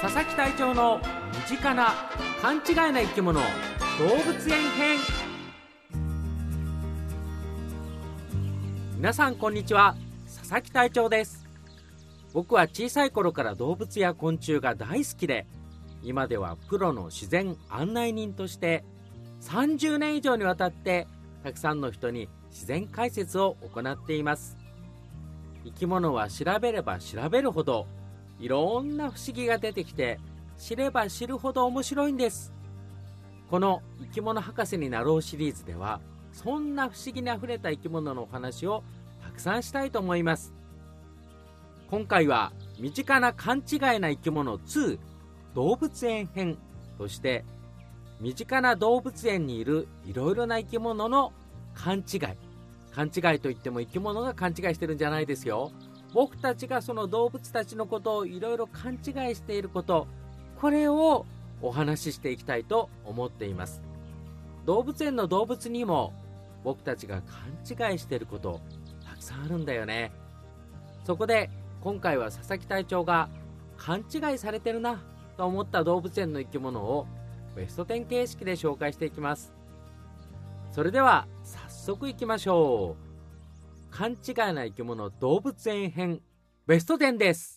佐々木隊長の身近な勘違いな生き物、動物園編。皆さんこんにちは、佐々木隊長です。僕は小さい頃から動物や昆虫が大好きで、今ではプロの自然案内人として30年以上にわたってたくさんの人に自然解説を行っています。生き物は調べれば調べるほどいろんな不思議が出てきて、知れば知るほど面白いんです。この生き物博士になろうシリーズでは、そんな不思議にあふれた生き物のお話をたくさんしたいと思います。今回は身近な勘違いな生き物2、動物園編として、身近な動物園にいるいろいろな生き物の勘違いといっても生き物が勘違いしてるんじゃないですよ。僕たちがその動物たちのことをいろいろ勘違いしていること、これをお話ししていきたいと思っています。動物園の動物にも僕たちが勘違いしていることたくさんあるんだよね。そこで今回は佐々木隊長が勘違いされてるなと思った動物園の生き物をベスト10形式で紹介していきます。それでは早速いきましょう。勘違いな生き物動物園編ベスト10です。